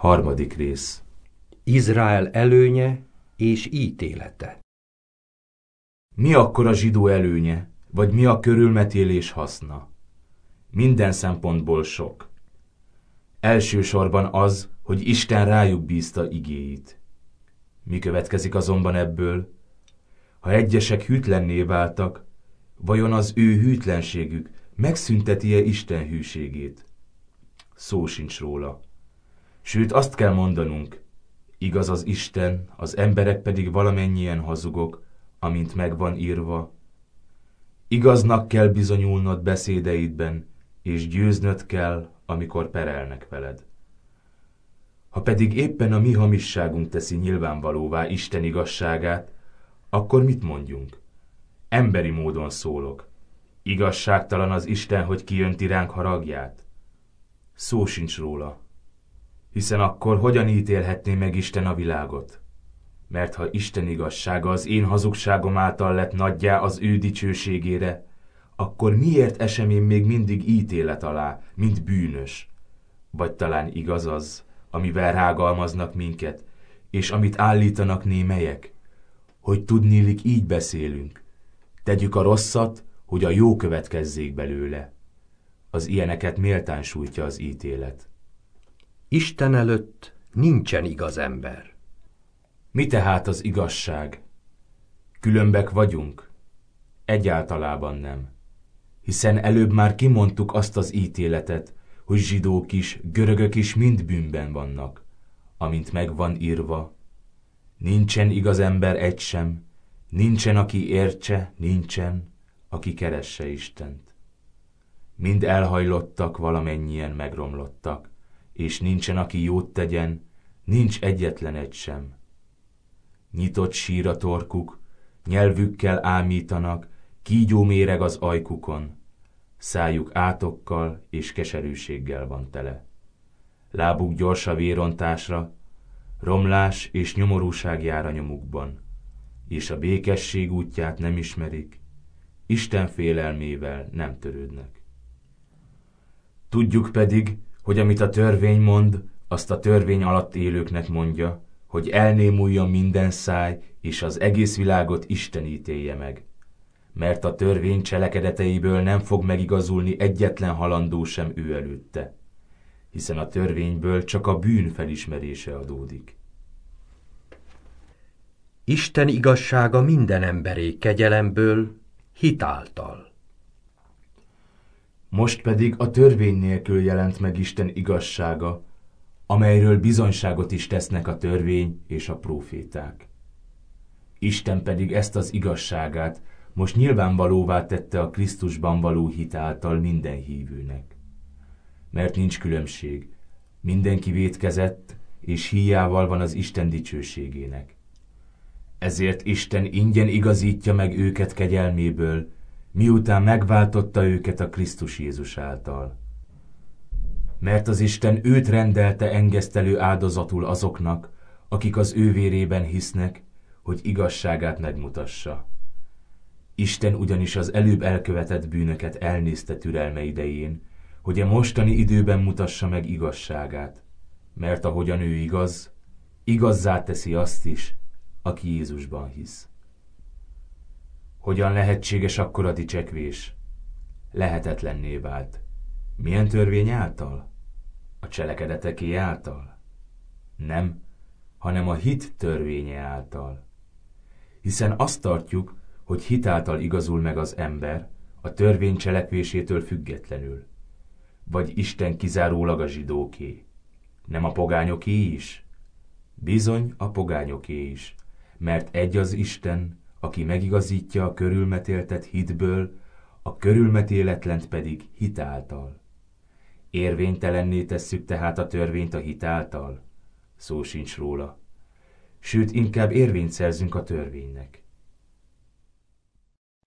Harmadik rész. Izrael előnye és ítélete. Mi akkor a zsidó előnye, vagy mi a körülmetélés haszna? Minden szempontból sok. Elsősorban az, hogy Isten rájuk bízta igéit. Mi következik azonban ebből? Ha egyesek hűtlenné váltak, vajon az ő hűtlenségük megszünteti-e Isten hűségét? Szó sincs róla. Sőt, azt kell mondanunk, igaz az Isten, az emberek pedig valamennyien hazugok, amint megvan írva. Igaznak kell bizonyulnod beszédeidben, és győznöd kell, amikor perelnek veled. Ha pedig éppen a mi hamisságunk teszi nyilvánvalóvá Isten igazságát, akkor mit mondjunk? Emberi módon szólok. Igazságtalan az Isten, hogy kiönti ránk haragját? Szó sincs róla. Hiszen akkor hogyan ítélhetné meg Isten a világot? Mert ha Isten igazsága az én hazugságom által lett nagyjá az ő dicsőségére, akkor miért esem én még mindig ítélet alá, mint bűnös? Vagy talán igaz az, amivel rágalmaznak minket, és amit állítanak némelyek, hogy tudniillik így beszélünk. Tegyük a rosszat, hogy a jó következzék belőle. Az ilyeneket méltán sújtja az ítélet. Isten előtt nincsen igaz ember. Mi tehát az igazság? Különbek vagyunk? Egyáltalában nem. Hiszen előbb már kimondtuk azt az ítéletet, hogy zsidók is, görögök is mind bűnben vannak, amint megvan írva. Nincsen igaz ember egy sem, nincsen, aki értse, nincsen, aki keresse Istent. Mind elhajlottak, valamennyien megromlottak, és nincsen, aki jót tegyen, nincs egyetlen egy sem. Nyitott sír a torkuk, nyelvükkel ámítanak, kígyó méreg az ajkukon, szájuk átokkal és keserűséggel van tele. Lábuk gyors a vérontásra, romlás és nyomorúság jár a nyomukban, és a békesség útját nem ismerik, Isten félelmével nem törődnek. Tudjuk pedig, hogy amit a törvény mond, azt a törvény alatt élőknek mondja, hogy elnémuljon minden száj, és az egész világot Isten ítélje meg. Mert a törvény cselekedeteiből nem fog megigazulni egyetlen halandó sem ő előtte, hiszen a törvényből csak a bűn felismerése adódik. Isten igazsága minden emberé kegyelemből, hit által. Most pedig a törvény nélkül jelent meg Isten igazsága, amelyről bizonyságot is tesznek a törvény és a próféták. Isten pedig ezt az igazságát most nyilvánvalóvá tette a Krisztusban való hit által minden hívőnek. Mert nincs különbség, mindenki vétkezett, és híjával van az Isten dicsőségének. Ezért Isten ingyen igazítja meg őket kegyelméből, miután megváltotta őket a Krisztus Jézus által. Mert az Isten őt rendelte engesztelő áldozatul azoknak, akik az ő vérében hisznek, hogy igazságát megmutassa. Isten ugyanis az előbb elkövetett bűnöket elnézte türelme idején, hogy a mostani időben mutassa meg igazságát, mert ahogyan ő igaz, igazzá teszi azt is, aki Jézusban hisz. Hogyan lehetséges akkor a dicsekvés? Lehetetlenné vált. Milyen törvény által? A cselekedeteké által? Nem, hanem a hit törvénye által. Hiszen azt tartjuk, hogy hit által igazul meg az ember a törvény cselekvésétől függetlenül. Vagy Isten kizárólag a zsidóké? Nem a pogányoké is? Bizony a pogányoké is, mert egy az Isten, aki megigazítja a körülmetéltet hitből, a körülmetéletlent pedig hit által. Érvénytelenné tesszük tehát a törvényt a hit által? Szó sincs róla. Sőt, inkább érvényt szerzünk a törvénynek.